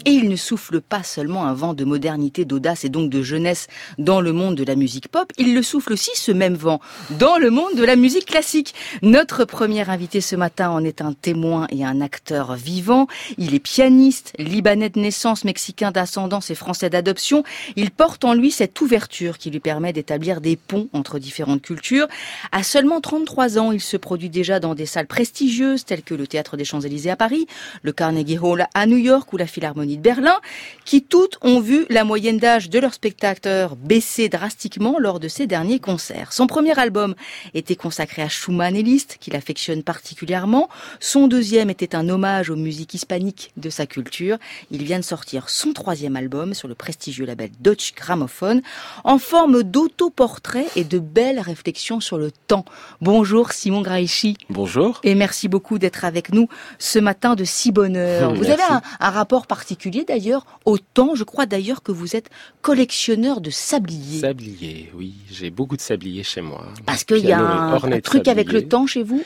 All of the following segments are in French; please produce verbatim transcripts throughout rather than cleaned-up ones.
Et il ne souffle pas seulement un vent de modernité, d'audace et donc de jeunesse dans le monde de la musique pop, il le souffle aussi, ce même vent, dans le monde de la musique classique. Notre premier invité ce matin en est un témoin et un acteur vivant. Il est pianiste, libanais de naissance, mexicain d'ascendance et français d'adoption. Il porte en lui cette ouverture qui lui permet d'établir des ponts entre différentes cultures. À seulement trente-trois ans, il se produit déjà dans des salles prestigieuses telles que le Théâtre des Champs-Élysées à Paris, le Carnegie Hall à New York ou la Philharmonie de Berlin, qui toutes ont vu la moyenne d'âge de leurs spectateurs baisser drastiquement lors de ces derniers concerts. Son premier album était consacré à Schumann et Liszt, qu'il affectionne particulièrement. Son deuxième était un hommage aux musiques hispaniques de sa culture. Il vient de sortir son troisième album sur le prestigieux label Deutsche Grammophon, en forme d'autoportrait et de belles réflexions sur le temps. Bonjour Simon Graichy. Bonjour. Et merci beaucoup d'être avec nous ce matin de si bonne heure. Vous avez un, un rapport particulier d'ailleurs au temps. Je crois d'ailleurs que vous êtes collectionneur de sabliers. Sabliers, oui. J'ai beaucoup de sabliers chez moi. Parce qu'il y a un, un truc avec le temps chez vous ?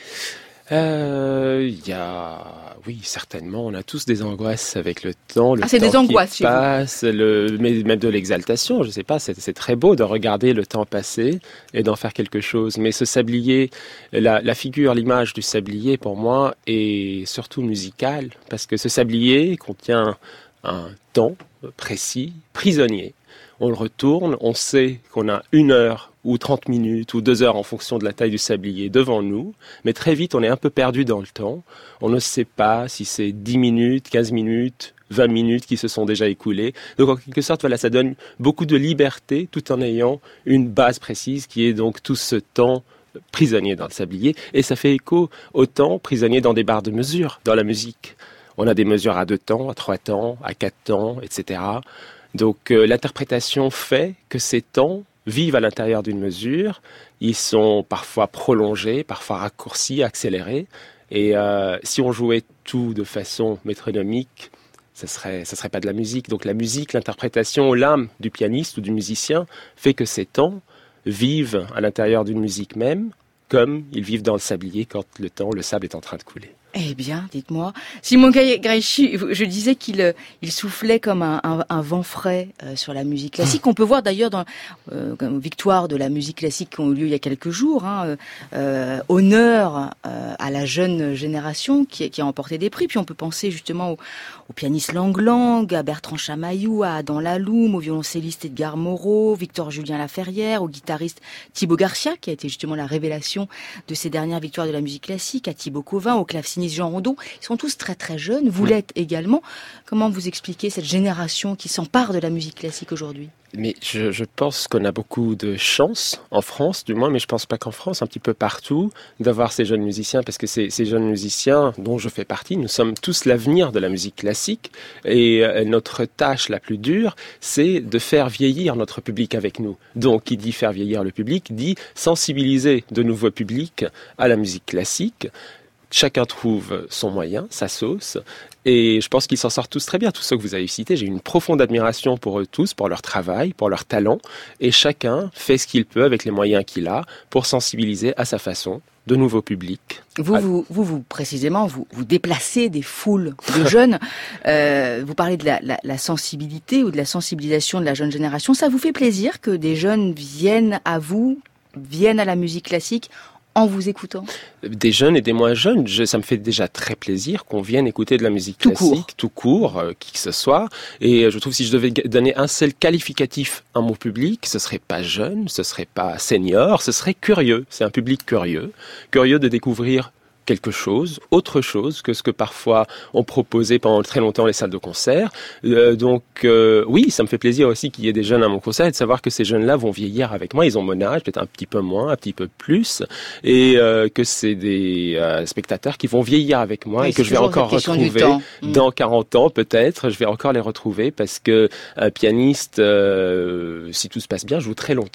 Euh, il y a, oui, certainement. On a tous des angoisses avec le temps. Le ah, c'est temps des angoisses qui passe, le, mais même de l'exaltation. Je sais pas. C'est, c'est très beau de regarder le temps passer et d'en faire quelque chose. Mais ce sablier, la, la figure, l'image du sablier, pour moi, est surtout musicale, parce que ce sablier contient un temps précis, prisonnier. On le retourne, on sait qu'on a une heure ou trente minutes ou deux heures en fonction de la taille du sablier devant nous, mais très vite on est un peu perdu dans le temps. On ne sait pas si c'est dix minutes, quinze minutes, vingt minutes qui se sont déjà écoulées. Donc en quelque sorte, voilà, ça donne beaucoup de liberté tout en ayant une base précise qui est donc tout ce temps prisonnier dans le sablier. Et ça fait écho au temps prisonnier dans des barres de mesure dans la musique. On a des mesures à deux temps, à trois temps, à quatre temps, et cetera. Donc euh, l'interprétation fait que ces temps vivent à l'intérieur d'une mesure. Ils sont parfois prolongés, parfois raccourcis, accélérés. Et euh, si on jouait tout de façon métronomique, ça serait, ça serait pas de la musique. Donc la musique, l'interprétation, l'âme du pianiste ou du musicien fait que ces temps vivent à l'intérieur d'une musique même, comme ils vivent dans le sablier quand le temps, le sable est en train de couler. Eh bien, dites-moi, Simon Graichy, je disais qu'il il soufflait comme un, un, un vent frais euh, sur la musique classique. On peut voir d'ailleurs dans euh, comme victoire de la musique classique qui ont eu lieu il y a quelques jours, hein, euh, honneur euh, à la jeune génération qui, qui a emporté des prix. Puis on peut penser justement au, au pianiste Lang Lang, à Bertrand Chamaillou, à Adam Laloum, au violoncelliste Edgar Moreau, Victor Julien Laferrière, au guitariste Thibaut Garcia, qui a été justement la révélation de ces dernières victoires de la musique classique, à Thibaut Covin, au claveciniste Jean Rondeau. Ils sont tous très très jeunes, vous l'êtes également. Comment vous expliquez cette génération qui s'empare de la musique classique aujourd'hui ? Mais je, je pense qu'on a beaucoup de chance, en France du moins, mais je pense pas qu'en France, un petit peu partout, d'avoir ces jeunes musiciens, parce que ces, ces jeunes musiciens, dont je fais partie, nous sommes tous l'avenir de la musique classique, et euh, notre tâche la plus dure, c'est de faire vieillir notre public avec nous. Donc, qui dit faire vieillir le public, dit sensibiliser de nouveaux publics à la musique classique. Chacun trouve son moyen, sa sauce, et je pense qu'ils s'en sortent tous très bien. Tous ceux que vous avez cités, j'ai une profonde admiration pour eux tous, pour leur travail, pour leur talent, et chacun fait ce qu'il peut avec les moyens qu'il a pour sensibiliser à sa façon de nouveaux publics. Vous, vous, vous, vous précisément, vous, vous déplacez des foules de jeunes. Euh, vous parlez de la, la, la sensibilité ou de la sensibilisation de la jeune génération. Ça vous fait plaisir que des jeunes viennent à vous, viennent à la musique classique en vous écoutant? Des jeunes et des moins jeunes, je, ça me fait déjà très plaisir qu'on vienne écouter de la musique tout classique, court. tout court, euh, qui que ce soit. Et je trouve que si je devais donner un seul qualificatif à mon public, ce serait pas jeune, ce serait pas senior, ce serait curieux. C'est un public curieux, curieux de découvrir quelque chose, autre chose que ce que parfois ont proposé pendant très longtemps les salles de concert. Euh, donc euh, oui, ça me fait plaisir aussi qu'il y ait des jeunes à mon concert et de savoir que ces jeunes-là vont vieillir avec moi. Ils ont mon âge, peut-être un petit peu moins, un petit peu plus, et euh, que c'est des euh, spectateurs qui vont vieillir avec moi. Oui, et que je vais encore retrouver dans quarante ans peut-être. Je vais encore les retrouver parce que un pianiste, euh, si tout se passe bien, joue très longtemps.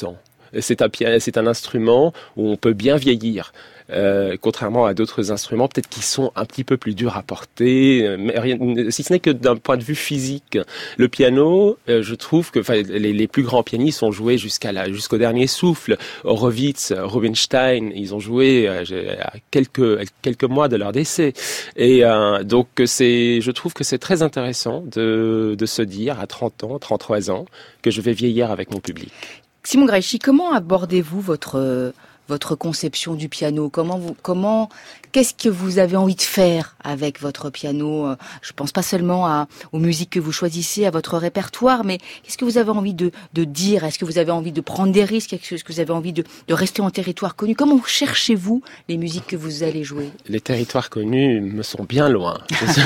C'est un, c'est un instrument où on peut bien vieillir. Euh, contrairement à d'autres instruments, peut-être qui sont un petit peu plus durs à porter, mais rien, si ce n'est que d'un point de vue physique. Le piano, euh, je trouve que les, les plus grands pianistes ont joué jusqu'à la, jusqu'au dernier souffle. Horowitz, Rubinstein, ils ont joué euh, à quelques, quelques mois de leur décès. Et euh, donc, c'est, je trouve que c'est très intéressant de, de se dire à trente ans, trente-trois ans, que je vais vieillir avec mon public. Simon Graichy, comment abordez-vous votre... votre conception du piano? Comment vous, comment, qu'est-ce que vous avez envie de faire avec votre piano? Je pense pas seulement à, aux musiques que vous choisissez, à votre répertoire, mais qu'est-ce que vous avez envie de, de dire? Est-ce que vous avez envie de prendre des risques? Est-ce que vous avez envie de, de rester en territoire connu? Comment cherchez-vous les musiques que vous allez jouer? Les territoires connus me sont bien loin.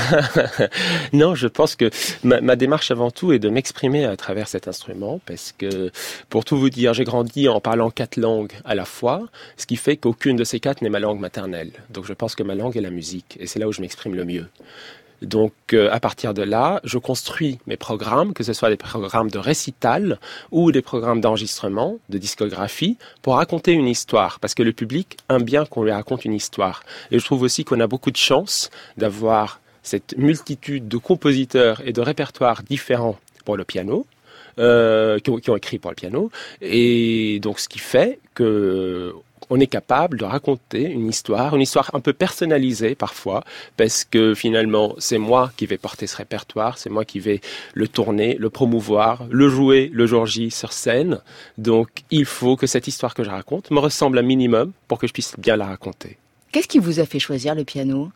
Non, je pense que ma, ma démarche avant tout est de m'exprimer à travers cet instrument, parce que, pour tout vous dire, j'ai grandi en parlant quatre langues à la fois, ce qui fait qu'aucune de ces quatre n'est ma langue maternelle. Donc je pense que ma langue est la musique, et c'est là où je m'exprime le mieux. Donc euh, à partir de là, je construis mes programmes, que ce soit des programmes de récital ou des programmes d'enregistrement, de discographie, pour raconter une histoire, parce que le public aime bien qu'on lui raconte une histoire. Et je trouve aussi qu'on a beaucoup de chance d'avoir cette multitude de compositeurs et de répertoires différents pour le piano, Euh, qui, ont, qui ont écrit pour le piano, et donc ce qui fait que on est capable de raconter une histoire, une histoire un peu personnalisée parfois, parce que finalement c'est moi qui vais porter ce répertoire, c'est moi qui vais le tourner, le promouvoir, le jouer le jour J sur scène. Donc il faut que cette histoire que je raconte me ressemble un minimum pour que je puisse bien la raconter. Qu'est-ce qui vous a fait choisir le piano?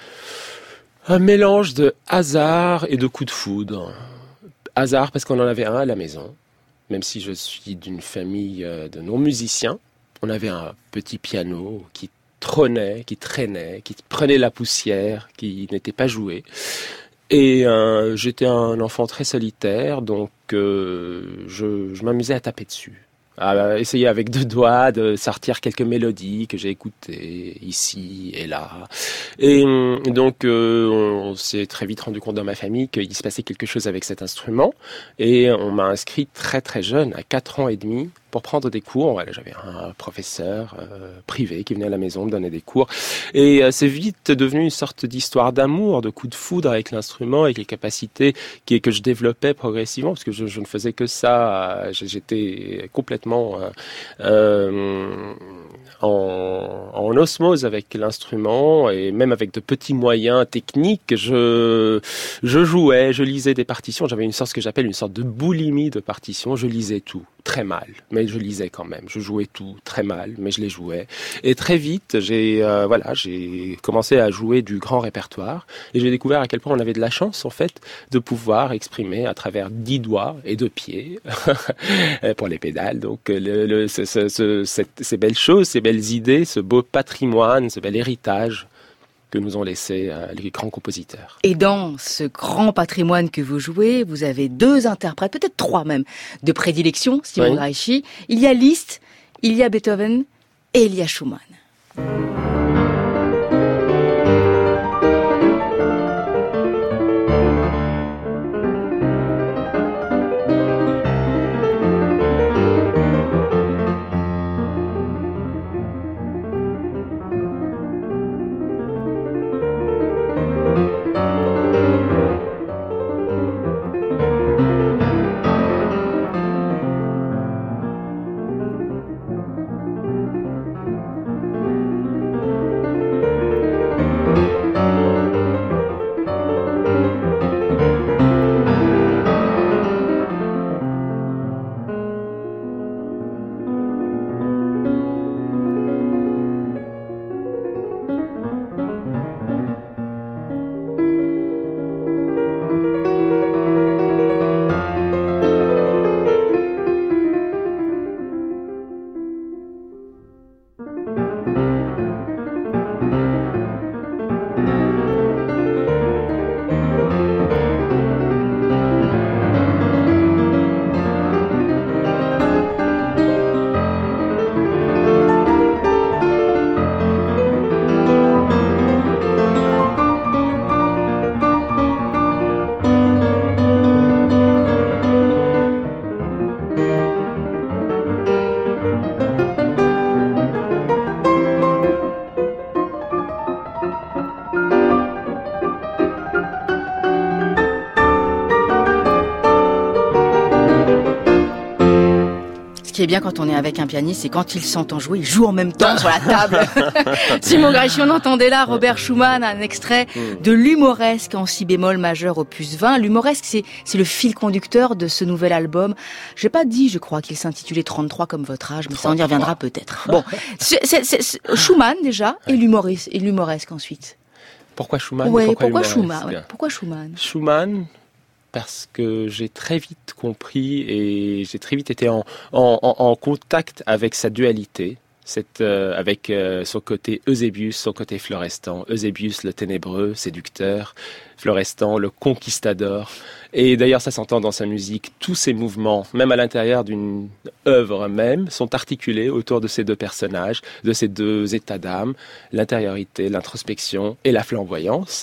Un mélange de hasard et de coup de foudre. Hasard parce qu'on en avait un à la maison, même si je suis d'une famille de non-musiciens. On avait un petit piano qui trônait, qui traînait, qui prenait la poussière, qui n'était pas joué. Et euh, j'étais un enfant très solitaire, donc euh, je, je m'amusais à taper dessus, à essayer avec deux doigts de sortir quelques mélodies que j'ai écoutées ici et là. Et donc, euh, on s'est très vite rendu compte dans ma famille qu'il se passait quelque chose avec cet instrument. Et on m'a inscrit très très jeune, à quatre ans et demi, pour prendre des cours. Voilà, j'avais un professeur euh, privé qui venait à la maison me donner des cours. Et euh, c'est vite devenu une sorte d'histoire d'amour, de coup de foudre avec l'instrument, avec les capacités qui, que je développais progressivement, parce que je, je ne faisais que ça. J'étais complètement euh, euh, en, en osmose avec l'instrument, et même avec de petits moyens techniques, je, je jouais, je lisais des partitions. J'avais une sorte, ce que j'appelle une sorte de boulimie de partitions. Je lisais tout, très mal, mais je lisais quand même. Je jouais tout très mal, mais je les jouais. Et très vite, j'ai euh, voilà, j'ai commencé à jouer du grand répertoire, et j'ai découvert à quel point on avait de la chance en fait de pouvoir exprimer à travers dix doigts et deux pieds pour les pédales. Donc le, le, ce, ce, ce, cette, ces belles choses, ces belles idées, ce beau patrimoine, ce bel héritage que nous ont laissé euh, les grands compositeurs. Et dans ce grand patrimoine que vous jouez, vous avez deux interprètes, peut-être trois même, de prédilection, Simon oui. Graichy. Il y a Liszt, il y a Beethoven et il y a Schumann. qui est bien quand on est avec un pianiste, c'est quand il s'entend jouer, il joue en même temps sur la table. Simon Graichy, on entendait là Robert Schumann, un extrait de l'Humoresque en si bémol majeur opus vingt. L'Humoresque, c'est, c'est le fil conducteur de ce nouvel album. J'ai pas dit, je crois, qu'il s'intitulait trente-trois comme votre âge, mais ça on y reviendra peut-être. Bon, c'est, c'est, c'est Schumann déjà, et l'Humoresque, et l'Humoresque ensuite. Pourquoi Schumann? Ouais, pourquoi, pourquoi Schumann ouais. Pourquoi Schumann Schumann, parce que j'ai très vite compris et j'ai très vite été en, en, en contact avec sa dualité. Cette, euh, avec euh, son côté Eusébius, son côté Florestan. Eusébius, le ténébreux, séducteur. Florestan, le conquistador. Et d'ailleurs, ça s'entend dans sa musique. Tous ses mouvements, même à l'intérieur d'une œuvre même, sont articulés autour de ces deux personnages, de ces deux états d'âme, l'intériorité, l'introspection et la flamboyance.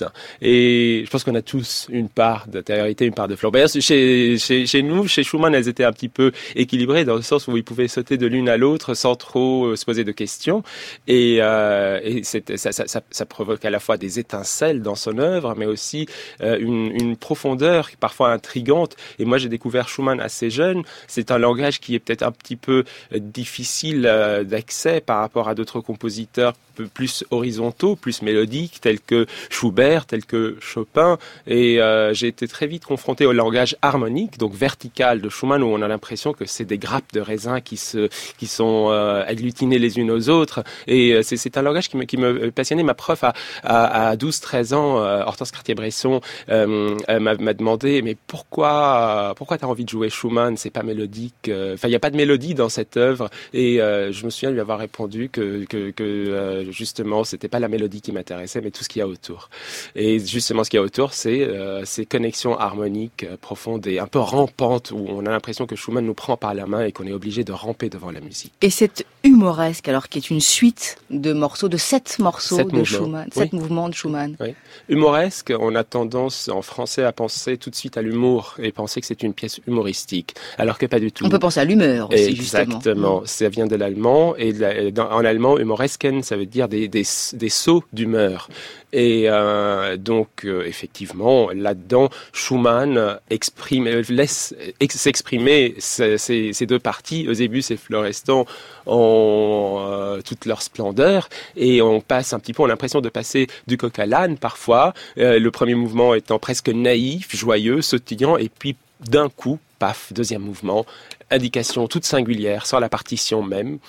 Et je pense qu'on a tous une part d'intériorité, une part de flamboyance. Chez, chez, chez nous, chez Schumann, elles étaient un petit peu équilibrées dans le sens où ils pouvaient sauter de l'une à l'autre sans trop se poser de questions. Et, euh, et ça, ça, ça, ça provoque à la fois des étincelles dans son œuvre, mais aussi euh, une, une profondeur parfois intrigante. Et moi, j'ai découvert Schumann assez jeune. C'est un langage qui est peut-être un petit peu difficile euh, d'accès par rapport à d'autres compositeurs plus horizontaux, plus mélodiques, tels que Schubert, tels que Chopin. Et euh, j'ai été très vite confronté au langage harmonique, donc vertical de Schumann, où on a l'impression que c'est des grappes de raisin qui se, qui sont euh, agglutinées les unes aux autres. Et euh, c'est, c'est un langage qui me, qui me passionnait. Ma prof à, à, à douze treize ans, euh, Hortense Cartier-Bresson, euh, m'a, m'a demandé, mais pourquoi, pourquoi t'as envie de jouer Schumann? C'est pas mélodique. Enfin, il n'y a pas de mélodie dans cette œuvre. Et euh, je me souviens lui avoir répondu que, que, que euh, justement, c'était pas la mélodie qui m'intéressait, mais tout ce qu'il y a autour. Et justement, ce qu'il y a autour, c'est euh, ces connexions harmoniques euh, profondes et un peu rampantes, où on a l'impression que Schumann nous prend par la main et qu'on est obligé de ramper devant la musique. Et cette Humoresque, alors, qui est une suite de morceaux, de sept morceaux sept de mouvements. Schumann, Oui. sept mouvements de Schumann. Oui. Humoresque, on a tendance en français à penser tout de suite à l'humour et penser que c'est une pièce humoristique, alors que pas du tout. On peut penser à l'humeur aussi, Exactement. justement. Ça vient de l'allemand, et de la, dans, en allemand, humoresken, ça veut dire des, des, des sauts d'humeur. Et euh, donc, euh, effectivement, là-dedans, Schumann exprime, laisse ex- s'exprimer ces, ces, ces deux parties, Eusébius et Florestan, en euh, toute leur splendeur. Et on passe un petit peu, on a l'impression de passer du coq à l'âne parfois. Euh, le premier mouvement étant presque naïf, joyeux, sautillant, et puis d'un coup, paf, deuxième mouvement, indication toute singulière sur la partition même.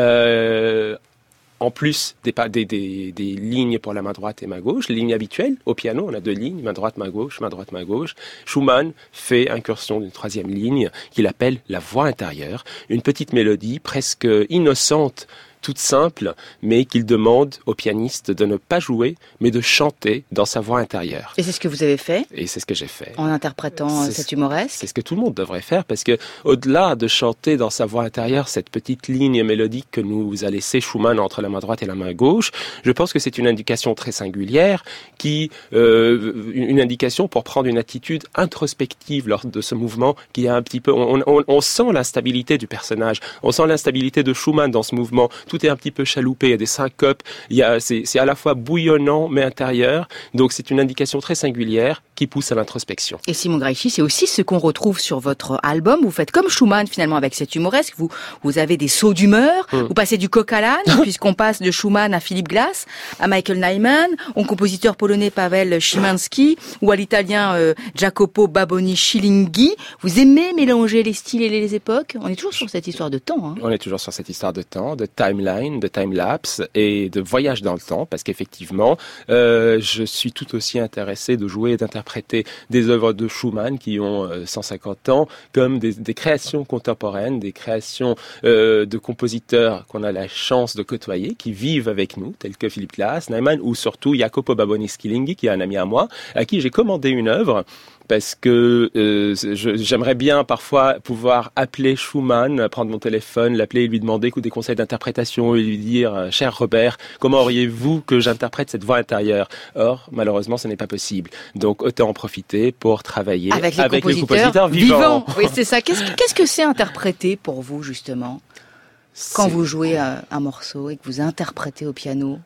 Euh, En plus des, des, des, des lignes pour la main droite et main gauche, les lignes habituelles. Au piano, on a deux lignes, main droite, main gauche, main droite, main gauche. Schumann fait incursion d'une troisième ligne qu'il appelle la voix intérieure. Une petite mélodie presque innocente, toute simple, mais qu'il demande au pianiste de ne pas jouer, mais de chanter dans sa voix intérieure. Et c'est ce que vous avez fait? Et c'est ce que j'ai fait. En interprétant c'est, cette humoresque? C'est ce que tout le monde devrait faire, parce que au-delà de chanter dans sa voix intérieure cette petite ligne mélodique que nous a laissé Schumann entre la main droite et la main gauche, je pense que c'est une indication très singulière, qui, euh, une indication pour prendre une attitude introspective lors de ce mouvement, qui a un petit peu, on, on, on sent l'instabilité du personnage, on sent l'instabilité de Schumann dans ce mouvement. Tout est un petit peu chaloupé, il y a des syncopes, il y a, c'est, c'est à la fois bouillonnant mais intérieur, donc c'est une indication très singulière qui pousse à l'introspection. Et Simon Graichy, c'est aussi ce qu'on retrouve sur votre album. Vous faites comme Schumann finalement avec cette humoresque, vous, vous avez des sauts d'humeur, mmh. vous passez du coq à l'âne, puisqu'on passe de Schumann à Philip Glass, à Michael Nyman, au compositeur polonais Paweł Szymanski, ou à l'italien euh, Jacopo Baboni-Chilinghi. Vous aimez mélanger les styles et les époques? On est toujours sur cette histoire de temps. Hein. On est toujours sur cette histoire de temps, de timeline, de time-lapse et de voyage dans le temps, parce qu'effectivement, euh, je suis tout aussi intéressé de jouer et d'interpréter des œuvres de Schumann qui ont euh, cent cinquante ans, comme des, des créations contemporaines, des créations euh, de compositeurs qu'on a la chance de côtoyer, qui vivent avec nous, tels que Philip Glass, Nyman, ou surtout Jacopo Baboni-Chilinghi, qui est un ami à moi, à qui j'ai commandé une œuvre, parce que euh, je, j'aimerais bien parfois pouvoir appeler Schumann, prendre mon téléphone, l'appeler et lui demander des conseils d'interprétation et lui dire « Cher Robert, comment auriez-vous que j'interprète cette voix intérieure ?» Or, malheureusement, ce n'est pas possible. Donc, autant en profiter pour travailler avec les, avec compositeurs, les compositeurs vivants. vivants. Oui, c'est ça. Qu'est-ce, qu'est-ce que c'est interpréter pour vous, justement, quand c'est... vous jouez un, un morceau et que vous interprétez au piano?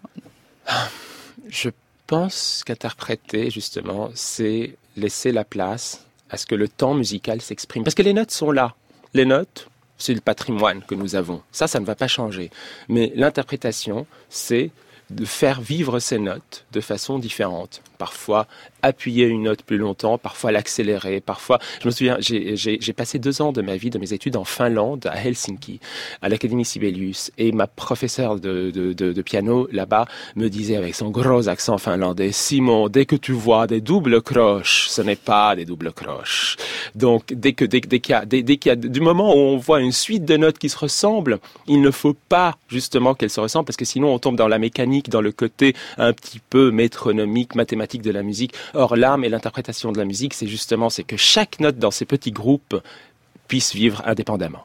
Je pense qu'interpréter, justement, c'est laisser la place à ce que le temps musical s'exprime. Parce que les notes sont là. Les notes c'est le patrimoine que nous avons. Ça, ça ne va pas changer. Mais l'interprétation, c'est de faire vivre ces notes de façon différente. Parfois, appuyer une note plus longtemps, parfois l'accélérer, parfois... Je me souviens, j'ai, j'ai, j'ai passé deux ans de ma vie, de mes études en Finlande, à Helsinki, à l'Académie Sibelius, et ma professeure de, de, de, de piano, là-bas, me disait avec son gros accent finlandais, « Simon, dès que tu vois des doubles croches, ce n'est pas des doubles croches. » Donc, dès que, dès, dès qu'il y a, dès, dès qu'il y a, du moment où on voit une suite de notes qui se ressemblent, il ne faut pas, justement, qu'elles se ressemblent, parce que sinon, on tombe dans la mécanique, dans le côté un petit peu métronomique, mathématique de la musique. Or, l'âme et l'interprétation de la musique, c'est justement, c'est que chaque note dans ces petits groupes puisse vivre indépendamment.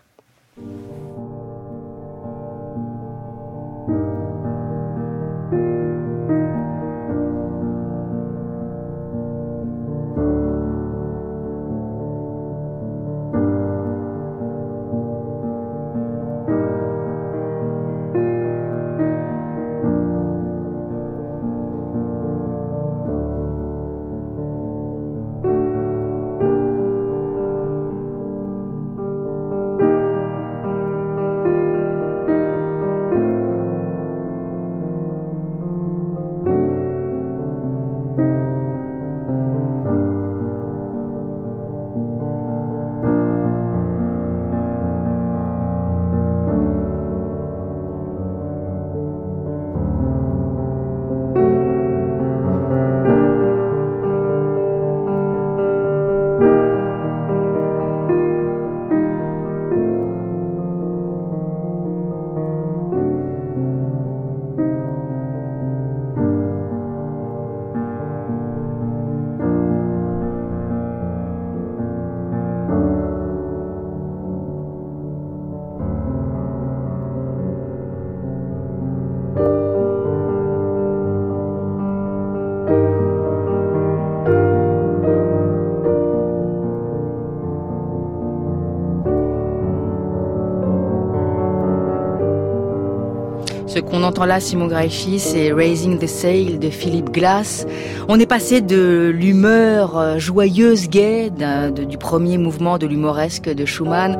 Ce qu'on entend là, Simon Graichy, c'est Raising the Sail de Philip Glass. On est passé de l'humeur joyeuse, gaie, de, du premier mouvement de l'humoresque de Schumann,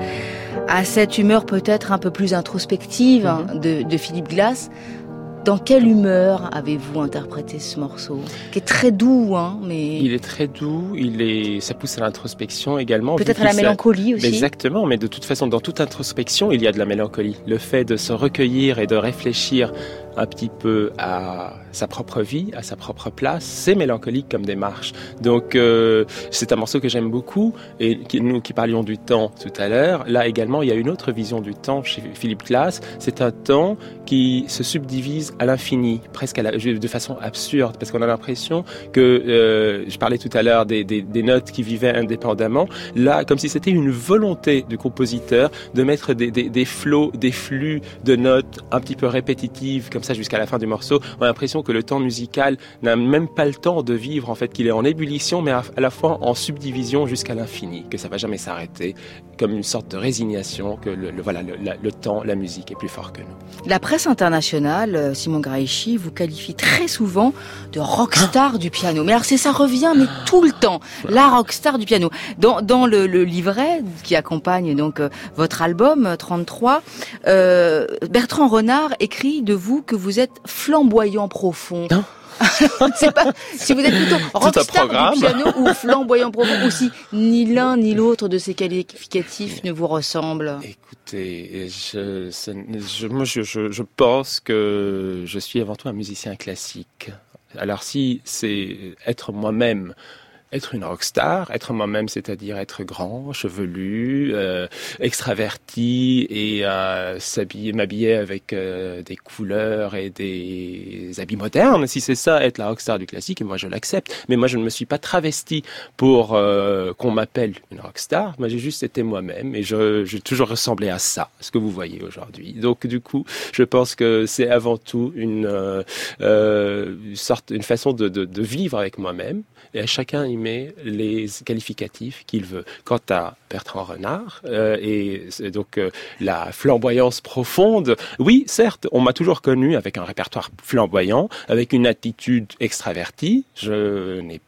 à cette humeur peut-être un peu plus introspective hein, de, de Philip Glass. Dans quelle humeur avez-vous interprété ce morceau? Qui est très doux, hein, mais... Il est très doux, il est, ça pousse à l'introspection également. Peut-être à la mélancolie aussi. Exactement, mais de toute façon, dans toute introspection, il y a de la mélancolie. Le fait de se recueillir et de réfléchir un petit peu à sa propre vie, à sa propre place, c'est mélancolique comme démarche. Donc euh, c'est un morceau que j'aime beaucoup, et qui, nous qui parlions du temps tout à l'heure, là également il y a une autre vision du temps chez Philip Glass. C'est un temps qui se subdivise à l'infini, presque à la, de façon absurde, parce qu'on a l'impression que, euh, je parlais tout à l'heure des, des, des notes qui vivaient indépendamment, là comme si c'était une volonté du compositeur de mettre des, des, des flots, des flux de notes un petit peu répétitives, comme ça jusqu'à la fin du morceau. On a l'impression que le temps musical n'a même pas le temps de vivre, en fait, qu'il est en ébullition, mais à la fois en subdivision jusqu'à l'infini, que ça va jamais s'arrêter, comme une sorte de résignation, que le, le, voilà, le, la, le temps, la musique est plus fort que nous. La presse internationale, Simon Graichy, vous qualifie très souvent de rockstar du piano. Mais alors c'est ça revient, mais tout le temps, la rockstar du piano. Dans, dans le, le livret qui accompagne donc euh, votre album trente-trois, euh, Bertrand Renard écrit de vous que vous êtes flamboyant profond. Non. Je ne sais pas si vous êtes plutôt rockstar du piano ou flamboyant profond, ou si ni l'un ni l'autre de ces qualificatifs ne vous ressemble. Écoutez, je, je, moi, je, je, je pense que je suis avant tout un musicien classique. Alors si c'est être moi-même, être une rockstar, être moi-même, c'est-à-dire être grand, chevelu, euh, extraverti et euh, s'habiller, m'habiller avec euh, des couleurs et des habits modernes. Si c'est ça, être la rockstar du classique, et moi je l'accepte. Mais moi je ne me suis pas travesti pour euh, qu'on m'appelle une rockstar. Moi j'ai juste été moi-même et je, j'ai toujours ressemblé à ça, ce que vous voyez aujourd'hui. Donc du coup, je pense que c'est avant tout une, euh, euh, une sorte, une façon de, de, de vivre avec moi-même. Et à chacun, il met les qualificatifs qu'il veut. Quant à Bertrand Renard, euh, et donc euh, la flamboyance profonde, oui, certes, on m'a toujours connu avec un répertoire flamboyant, avec une attitude extravertie. Je n'ai pas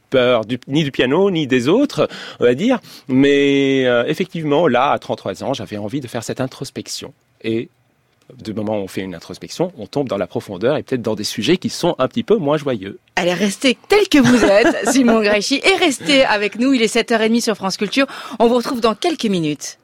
peur du, ni du piano, ni des autres, on va dire. Mais euh, effectivement, là, à trente-trois ans, j'avais envie de faire cette introspection. Et du moment où on fait une introspection, on tombe dans la profondeur et peut-être dans des sujets qui sont un petit peu moins joyeux. Allez, restez tel que vous êtes, Simon Gréchy, et restez avec nous. Il est sept heures trente sur France Culture. On vous retrouve dans quelques minutes.